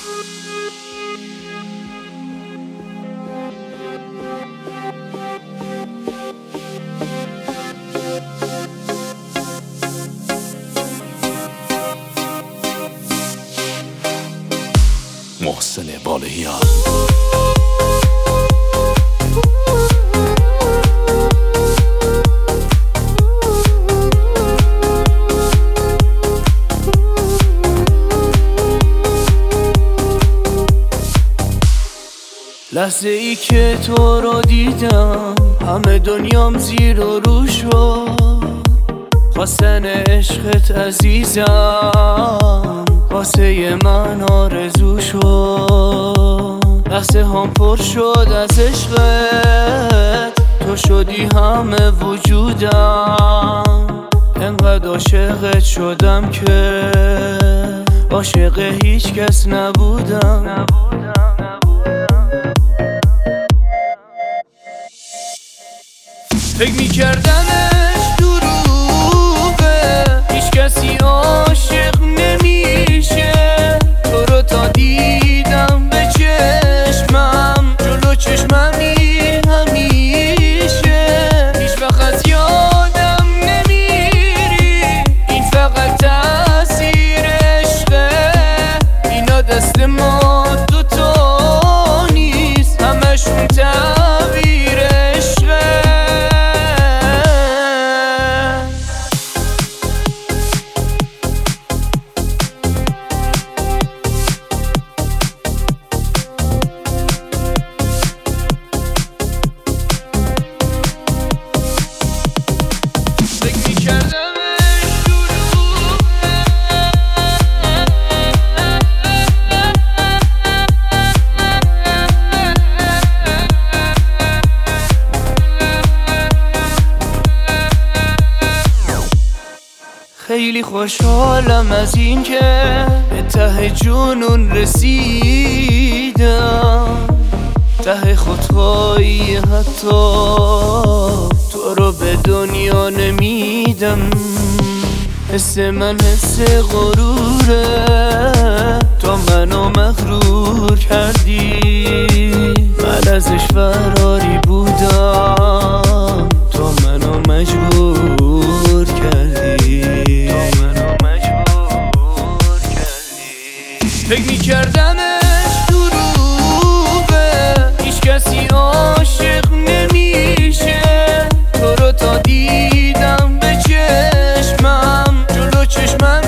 محسن بالهیان. لحظه ای که تو رو دیدم همه دنیام زیر و رو شد، خواستن عشقت عزیزم واسه من آرزو شد. لحظه هم پر شد از عشقت، تو شدی همه وجودم. انقدر عاشقت شدم که عاشق هیچ کس نبودم. فکر میکردمش دروغه، هیچ کسی عاشق نمیشه. تو رو تا دیدم به چشمم، جلو چشممی همیشه. هیچ وقت از یادم نمیری، این فقط تأثیر عشقه. اینا دست ما دوتا نیست، همشون تعبیر عشقه. خیلی خوشحالم از این که به ته جنون رسیدم، ته خودخواهی حتی تو رو به دنیا نمیدم. حس من حس غروره، تو منو مغرور کردی. من ازش فراری بودم، تو منو مجبور کردی. فکر میکردمش دروغه، هیچ کسی عاشق نمیشه. تو رو تا دیدم به چشمم، جلو چشمم